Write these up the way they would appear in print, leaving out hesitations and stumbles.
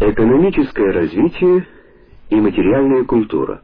Экономическое развитие и материальная культура.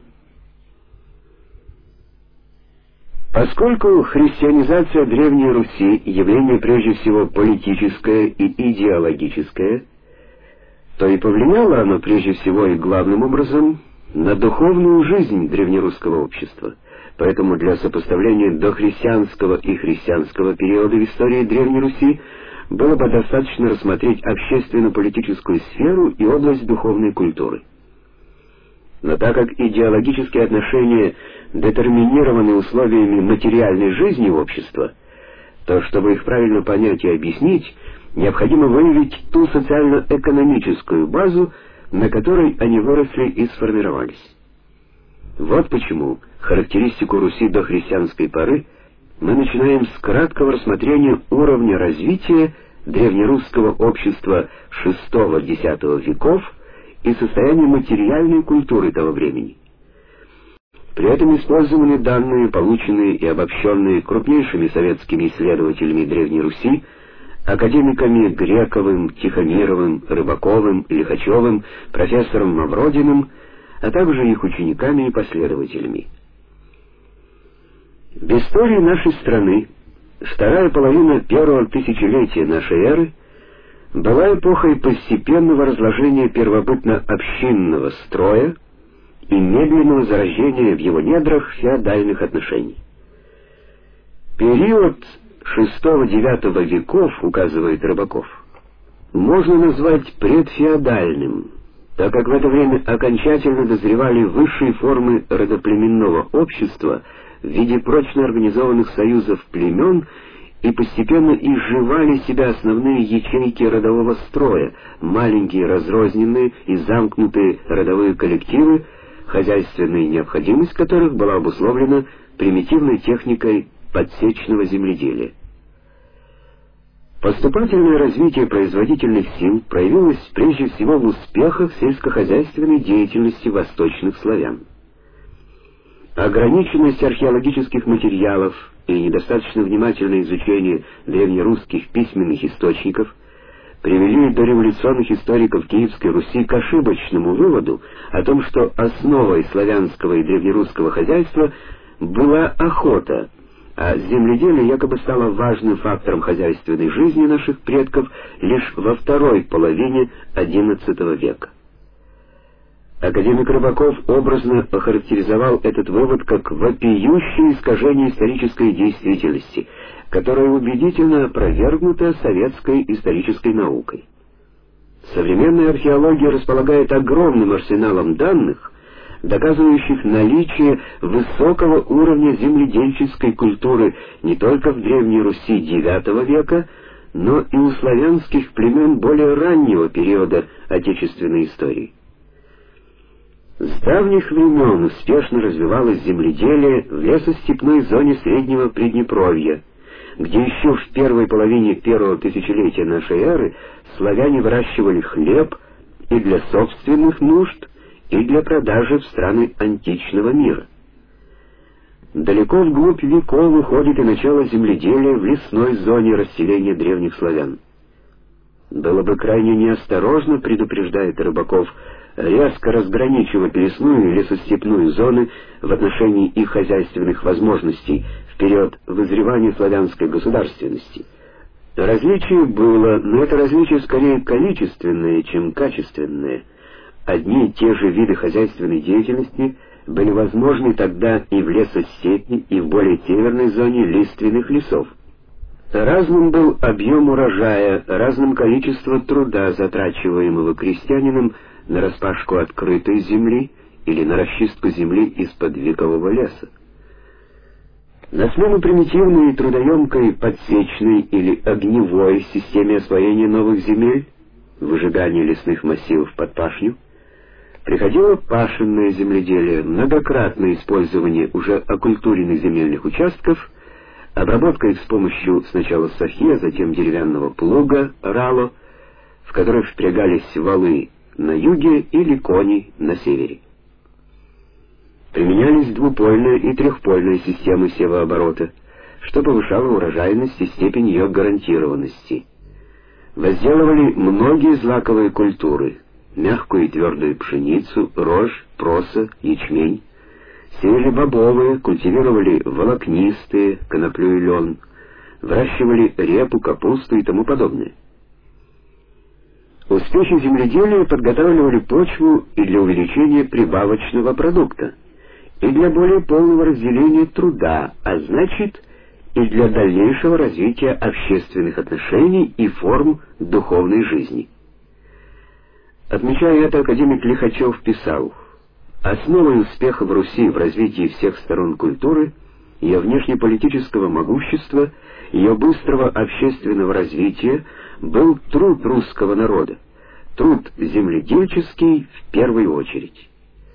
Поскольку христианизация Древней Руси явление прежде всего политическое и идеологическое, то и повлияло оно прежде всего и главным образом на духовную жизнь древнерусского общества. Поэтому для сопоставления дохристианского и христианского периода в истории Древней Руси было бы достаточно рассмотреть общественно-политическую сферу и область духовной культуры. Но так как идеологические отношения детерминированы условиями материальной жизни общества, то, чтобы их правильно понять и объяснить, необходимо выявить ту социально-экономическую базу, на которой они выросли и сформировались. Вот почему характеристику Руси до христианской поры мы начинаем с краткого рассмотрения уровня развития древнерусского общества VI-X веков и состояния материальной культуры того времени. При этом использованы данные, полученные и обобщенные крупнейшими советскими исследователями Древней Руси, академиками Грековым, Тихомировым, Рыбаковым, Лихачевым, профессором Мавродиным, а также их учениками и последователями. В истории нашей страны вторая половина первого тысячелетия нашей эры была эпохой постепенного разложения первобытно-общинного строя и медленного зарождения в его недрах феодальных отношений. Период VI-IX веков, указывает Рыбаков, можно назвать предфеодальным, так как в это время окончательно дозревали высшие формы родоплеменного общества в виде прочно организованных союзов племен и постепенно изживали себя основные ячейки родового строя, маленькие разрозненные и замкнутые родовые коллективы, хозяйственная необходимость которых была обусловлена примитивной техникой подсечного земледелия. Поступательное развитие производительных сил проявилось прежде всего в успехах сельскохозяйственной деятельности восточных славян. Ограниченность археологических материалов и недостаточно внимательное изучение древнерусских письменных источников привели дореволюционных историков Киевской Руси к ошибочному выводу о том, что основой славянского и древнерусского хозяйства была охота, а земледелие якобы стало важным фактором хозяйственной жизни наших предков лишь во второй половине XI века. Академик Рыбаков образно охарактеризовал этот вывод как вопиющее искажение исторической действительности, которое убедительно опровергнуто советской исторической наукой. Современная археология располагает огромным арсеналом данных, доказывающих наличие высокого уровня земледельческой культуры не только в Древней Руси IX века, но и у славянских племен более раннего периода отечественной истории. С давних времен успешно развивалось земледелие в лесостепной зоне Среднего Приднепровья, где еще в первой половине первого тысячелетия нашей эры славяне выращивали хлеб и для собственных нужд, и для продажи в страны античного мира. Далеко вглубь веков уходит и начало земледелия в лесной зоне расселения древних славян. Было бы крайне неосторожно, предупреждает Рыбаков, резко разграничивать лесную и лесостепную зоны в отношении их хозяйственных возможностей в период вызревания славянской государственности. Различие было, но это различие скорее количественное, чем качественное. Одни и те же виды хозяйственной деятельности были возможны тогда и в лесостепи, и в более северной зоне лиственных лесов. Разным был объем урожая, разным количество труда, затрачиваемого крестьянином на распашку открытой земли или на расчистку земли из-под векового леса. На смену примитивной и трудоемкой подсечной или огневой системе освоения новых земель, выжигания лесных массивов под пашню, приходило пашенное земледелие, многократное использование уже окультуренных земельных участков, обработка их с помощью сначала сахи, а затем деревянного плуга, рало, в который впрягались валы на юге или кони на севере. Применялись двупольная и трехпольная системы севооборота, что повышало урожайность и степень ее гарантированности. Возделывали многие злаковые культуры: мягкую и твердую пшеницу, рожь, проса, ячмень. Сеяли бобовые, культивировали волокнистые, коноплю и лен, выращивали репу, капусту и тому подобное. Успехи земледелия подготавливали почву и для увеличения прибавочного продукта, и для более полного разделения труда, а значит, и для дальнейшего развития общественных отношений и форм духовной жизни. Отмечая это, академик Лихачев писал: «Основой успеха в Руси в развитии всех сторон культуры, ее внешнеполитического могущества, ее быстрого общественного развития был труд русского народа, труд земледельческий в первую очередь».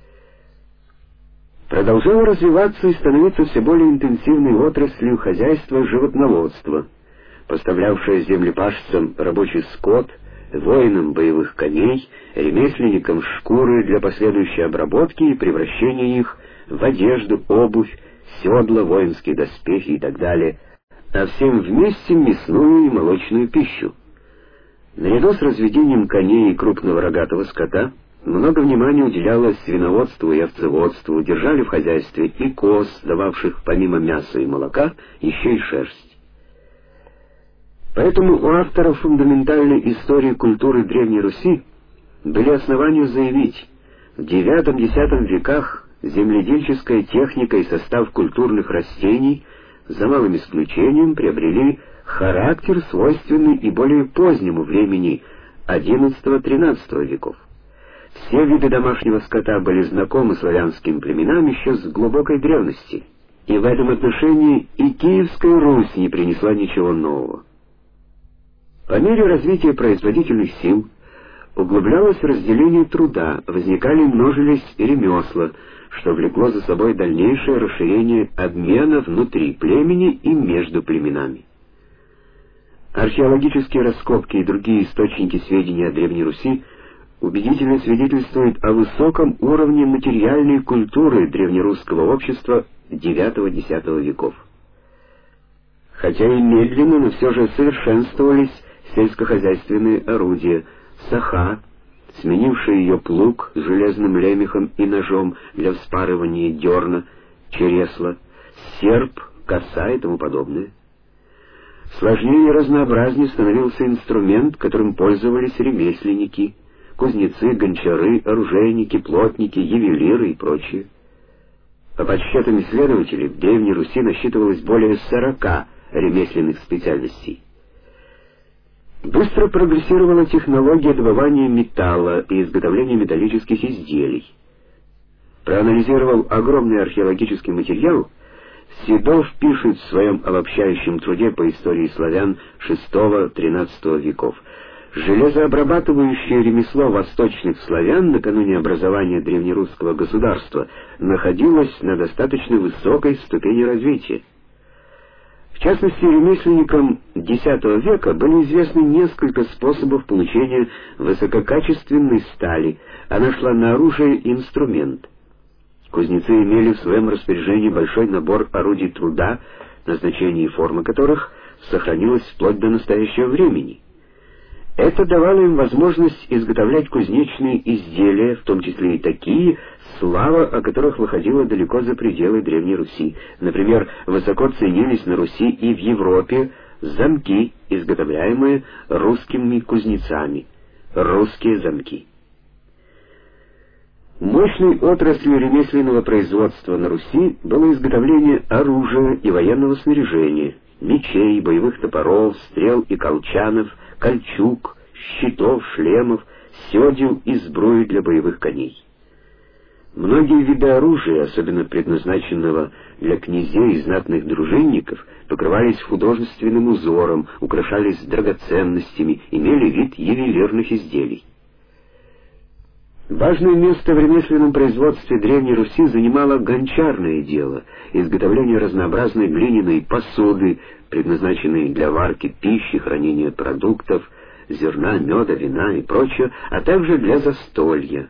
Продолжало развиваться и становиться все более интенсивной отраслью хозяйства животноводства, поставлявшее землепашцам рабочий скот, воинам боевых коней, ремесленникам шкуры для последующей обработки и превращения их в одежду, обувь, седла, воинские доспехи и так далее, а всем вместе мясную и молочную пищу. Наряду с разведением коней и крупного рогатого скота много внимания уделялось свиноводству и овцеводству, держали в хозяйстве и коз, дававших помимо мяса и молока еще и шерсть. Поэтому у авторов фундаментальной истории культуры Древней Руси были основания заявить: в IX-X веках земледельческая техника и состав культурных растений, за малым исключением, приобрели характер, свойственный и более позднему времени XI-XIII веков. Все виды домашнего скота были знакомы славянским племенам еще с глубокой древности, и в этом отношении и Киевская Русь не принесла ничего нового. По мере развития производительных сил углублялось разделение труда, возникали и множились ремесла, что влекло за собой дальнейшее расширение обмена внутри племени и между племенами. Археологические раскопки и другие источники сведений о Древней Руси убедительно свидетельствуют о высоком уровне материальной культуры древнерусского общества IX-X веков. Хотя и медленно, но все же совершенствовались сельскохозяйственные орудия: саха, сменившая ее плуг с железным лемехом и ножом для вспарывания дерна, чересла, серп, коса и тому подобное. Сложнее и разнообразнее становился инструмент, которым пользовались ремесленники, кузнецы, гончары, оружейники, плотники, ювелиры и прочие. По подсчетам исследователей, в Древней Руси насчитывалось более 40 ремесленных специальностей. Быстро прогрессировала технология добывания металла и изготовления металлических изделий. Проанализировав огромный археологический материал, Седов пишет в своем обобщающем труде по истории славян VI-XIII веков: железообрабатывающее ремесло восточных славян накануне образования древнерусского государства находилось на достаточно высокой ступени развития. В частности, ремесленникам X века были известны несколько способов получения высококачественной стали, она шла на оружие и инструмент. Кузнецы имели в своем распоряжении большой набор орудий труда, назначение и форма которых сохранилось вплоть до настоящего времени. Это давало им возможность изготовлять кузнечные изделия, в том числе и такие, слава о которых выходила далеко за пределы Древней Руси. Например, высоко ценились на Руси и в Европе замки, изготовляемые русскими кузнецами, русские замки. Мощной отраслью ремесленного производства на Руси было изготовление оружия и военного снаряжения, мечей, боевых топоров, стрел и колчанов, кольчуг, щитов, шлемов, сёдел и сбруи для боевых коней. Многие виды оружия, особенно предназначенного для князей и знатных дружинников, покрывались художественным узором, украшались драгоценностями, имели вид ювелирных изделий. Важное место в ремесленном производстве Древней Руси занимало гончарное дело, изготовление разнообразной глиняной посуды, предназначенной для варки пищи, хранения продуктов, зерна, меда, вина и прочее, а также для застолья.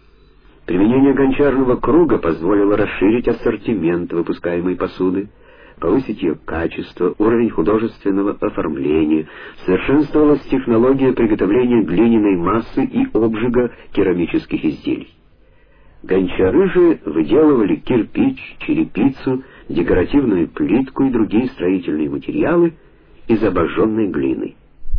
Применение гончарного круга позволило расширить ассортимент выпускаемой посуды. повысить ее качество, уровень художественного оформления, совершенствовалась технология приготовления глиняной массы и обжига керамических изделий. Гончары же выделывали кирпич, черепицу, декоративную плитку и другие строительные материалы из обожженной глины.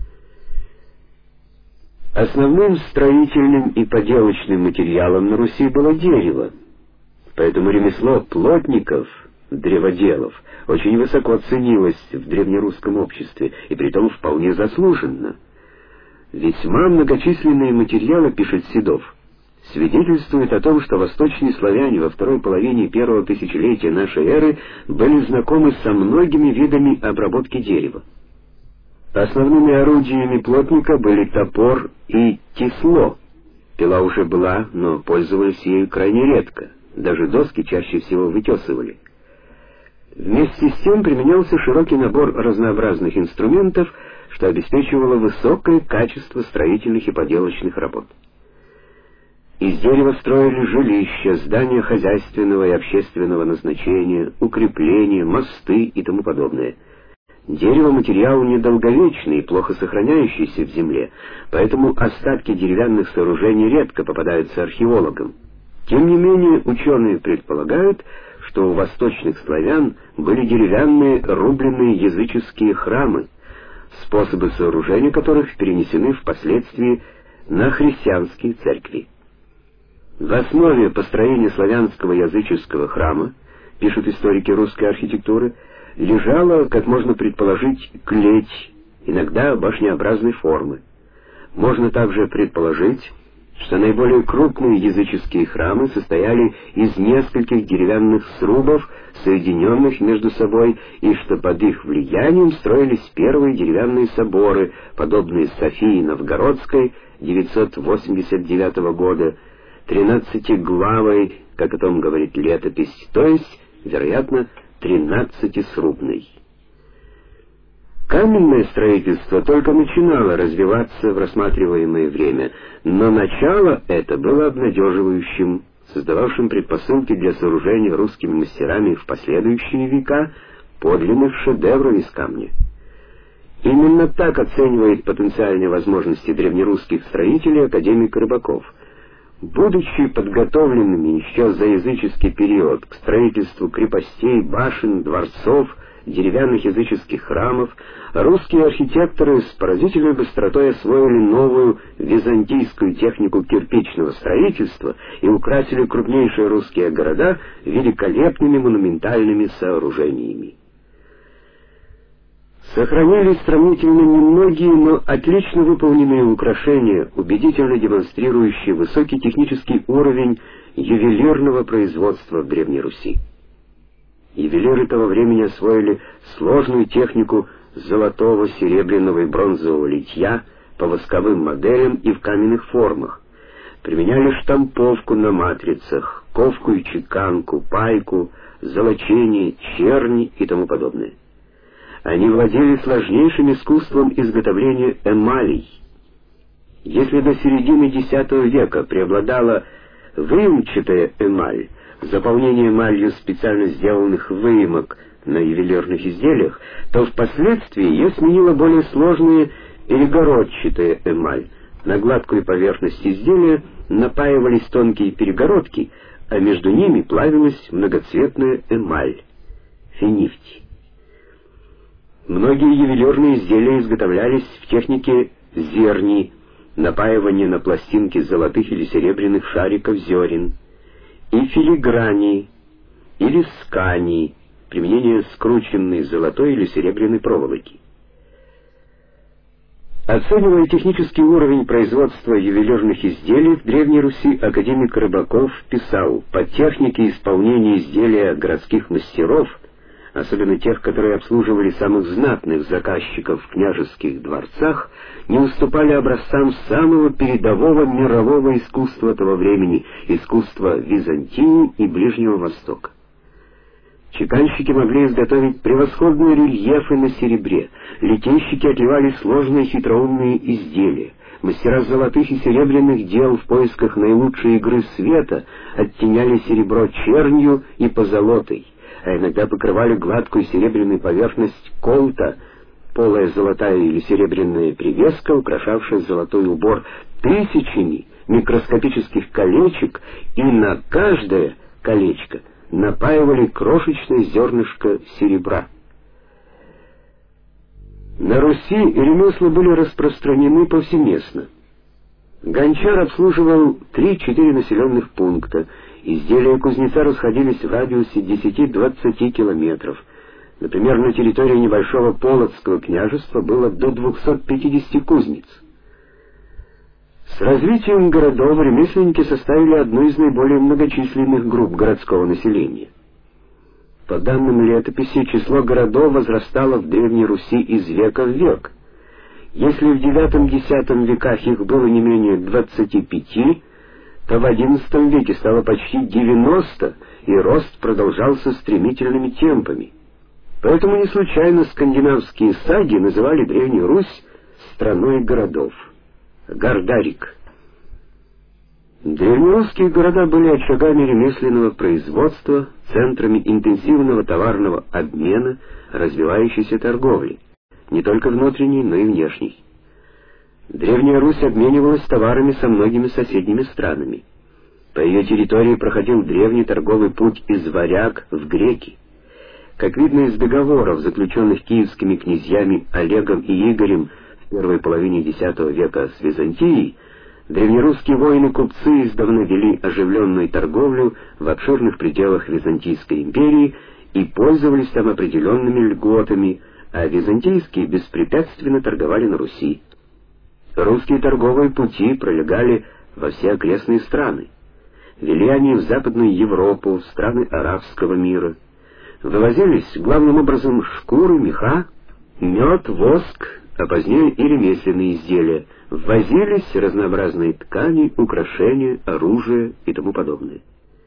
Основным строительным и поделочным материалом на Руси было дерево, поэтому ремесло плотников, древоделов, очень высоко ценилось в древнерусском обществе, и притом вполне заслуженно. Весьма многочисленные материалы, пишет Седов, свидетельствуют о том, что восточные славяне во второй половине первого тысячелетия нашей эры были знакомы со многими видами обработки дерева. Основными орудиями плотника были топор и тесло. Пила уже была, но пользовались ею крайне редко. Даже доски чаще всего вытесывали. Вместе с тем применялся широкий набор разнообразных инструментов, что обеспечивало высокое качество строительных и поделочных работ. Из дерева строили жилища, здания хозяйственного и общественного назначения, укрепления, мосты и тому подобное. Дерево — материал недолговечный и плохо сохраняющийся в земле, поэтому остатки деревянных сооружений редко попадаются археологам. Тем не менее, ученые предполагают, что у восточных славян были деревянные рубленные языческие храмы, способы сооружения которых перенесены впоследствии на христианские церкви. В основе построения славянского языческого храма, пишут историки русской архитектуры, лежала, как можно предположить, клеть, иногда башнеобразной формы. Можно также предположить, что наиболее крупные языческие храмы состояли из нескольких деревянных срубов, соединенных между собой, и что под их влиянием строились первые деревянные соборы, подобные Софии Новгородской 989 года, 13-главой, как о том говорит летопись, то есть, вероятно, 13-срубной. Каменное строительство только начинало развиваться в рассматриваемое время, но начало это было обнадеживающим, создававшим предпосылки для сооружения русскими мастерами в последующие века подлинных шедевров из камня. Именно так оценивает потенциальные возможности древнерусских строителей академик Рыбаков. Будучи подготовленными еще за языческий период к строительству крепостей, башен, дворцов, деревянных языческих храмов, русские архитекторы с поразительной быстротой освоили новую византийскую технику кирпичного строительства и украсили крупнейшие русские города великолепными монументальными сооружениями. Сохранились сравнительно немногие, но отлично выполненные украшения, убедительно демонстрирующие высокий технический уровень ювелирного производства в Древней Руси. Ювелиры того времени освоили сложную технику золотого, серебряного и бронзового литья по восковым моделям и в каменных формах. Применяли штамповку на матрицах, ковку и чеканку, пайку, золочение, черни и тому подобное. Они владели сложнейшим искусством изготовления эмалей. Если до середины X века преобладала выемчатая эмаль, заполнение эмалью специально сделанных выемок на ювелирных изделиях, то впоследствии ее сменила более сложная перегородчатая эмаль. На гладкую поверхность изделия напаивались тонкие перегородки, а между ними плавилась многоцветная эмаль — финифть. Многие ювелирные изделия изготовлялись в технике зерни, напаивания на пластинки золотых или серебряных шариков зерен, и филигрании или скании, применение скрученной золотой или серебряной проволоки. Оценивая технический уровень производства ювелирных изделий в Древней Руси, академик Рыбаков писал: по технике исполнения изделия городских мастеров, особенно тех, которые обслуживали самых знатных заказчиков в княжеских дворцах, не уступали образцам самого передового мирового искусства того времени, искусства Византии и Ближнего Востока. Чеканщики могли изготовить превосходные рельефы на серебре, литейщики отливали сложные хитроумные изделия, мастера золотых и серебряных дел в поисках наилучшей игры света оттеняли серебро чернью и позолотой, а иногда покрывали гладкую серебряную поверхность колта, полая золотая или серебряная привеска, украшавшая золотой убор, тысячами микроскопических колечек, и на каждое колечко напаивали крошечное зернышко серебра. На Руси ремесла были распространены повсеместно. Гончар обслуживал 3-4 населенных пункта, изделия кузнеца расходились в радиусе 10-20 километров. Например, на территории небольшого Полоцкого княжества было до 250 кузниц. С развитием городов ремесленники составили одну из наиболее многочисленных групп городского населения. По данным летописи, число городов возрастало в Древней Руси из века в век. Если в IX-X веках их было не менее 25, то в XI веке стало почти 90, и рост продолжался стремительными темпами. Поэтому не случайно скандинавские саги называли Древнюю Русь страной городов. Гардарик. Древнерусские города были очагами ремесленного производства, центрами интенсивного товарного обмена, развивающейся торговли, не только внутренней, но и внешней. Древняя Русь обменивалась товарами со многими соседними странами. По ее территории проходил древний торговый путь из варяг в греки. Как видно из договоров, заключенных киевскими князьями Олегом и Игорем в первой половине X века с Византией, древнерусские воины-купцы издавна вели оживленную торговлю в обширных пределах Византийской империи и пользовались там определенными льготами, а византийские беспрепятственно торговали на Руси. Русские торговые пути пролегали во все окрестные страны. Вели они в Западную Европу, в страны арабского мира. Вывозились главным образом шкуры, меха, мед, воск, а позднее и ремесленные изделия. Ввозились разнообразные ткани, украшения, оружие и тому подобное.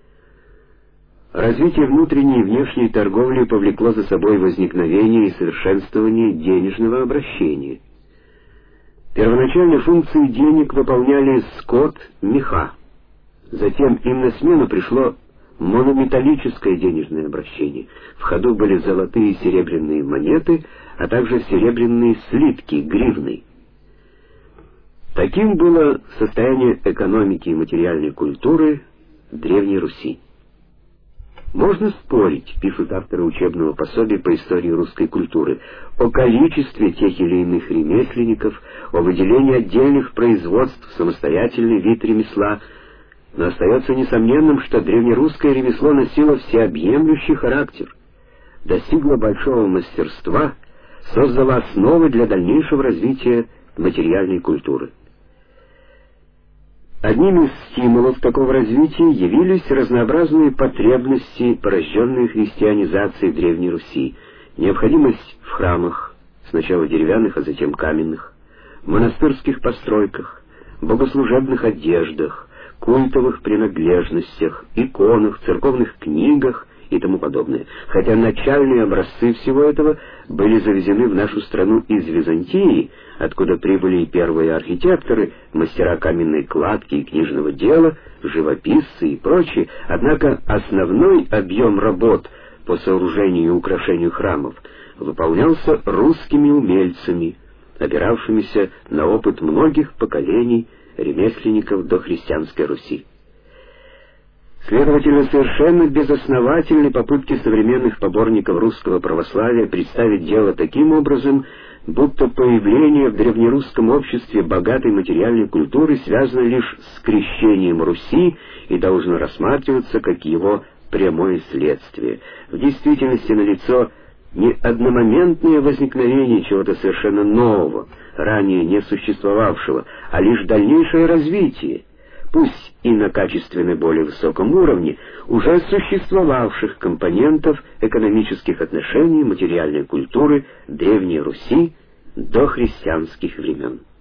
Развитие внутренней и внешней торговли повлекло за собой возникновение и совершенствование денежного обращения. Первоначально функции денег выполняли скот, меха. Затем им на смену пришло монометаллическое денежное обращение. В ходу были золотые и серебряные монеты, а также серебряные слитки, гривны. Таким было состояние экономики и материальной культуры Древней Руси. Можно спорить, пишут авторы учебного пособия по истории русской культуры, о количестве тех или иных ремесленников, о выделении отдельных производств в самостоятельный вид ремесла, но остается несомненным, что древнерусское ремесло носило всеобъемлющий характер, достигло большого мастерства, создало основы для дальнейшего развития материальной культуры. Одним из стимулов такого развития явились разнообразные потребности, порожденные христианизацией Древней Руси, необходимость в храмах, сначала деревянных, а затем каменных, монастырских постройках, богослужебных одеждах, культовых принадлежностях, иконах, церковных книгах и тому подобное. Хотя начальные образцы всего этого были завезены в нашу страну из Византии, откуда прибыли и первые архитекторы, мастера каменной кладки и книжного дела, живописцы и прочие, однако основной объем работ по сооружению и украшению храмов выполнялся русскими умельцами, опиравшимися на опыт многих поколений ремесленников дохристианской Руси. Следовательно, совершенно безосновательны попытки современных поборников русского православия представить дело таким образом, будто появление в древнерусском обществе богатой материальной культуры связано лишь с крещением Руси и должно рассматриваться как его прямое следствие. В действительности налицо не одномоментное возникновение чего-то совершенно нового, ранее не существовавшего, а лишь дальнейшее развитие, пусть и на качественно более высоком уровне, уже существовавших компонентов экономических отношений материальной культуры Древней Руси до христианских времен.